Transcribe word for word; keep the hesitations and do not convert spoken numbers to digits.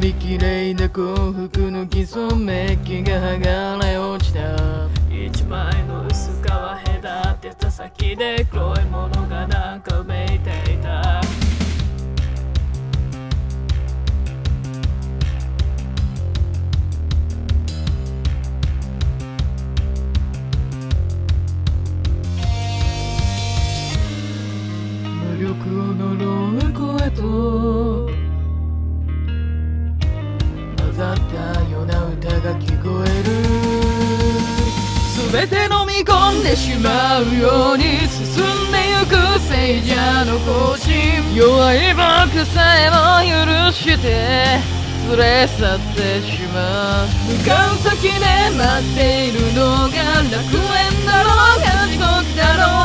りきれいな幸福の基礎メッキが剥がれ落ちた。 一枚の薄皮隔てた先で黒いものがなんかうめいていた。 無力を呪う声と混ざったような歌が聞こえる。全て飲み込んでしまうように進んでゆく聖者の行進。弱い僕さえも許して連れ去ってしまう。向かう先で待っているのが楽園だろうが地獄だろう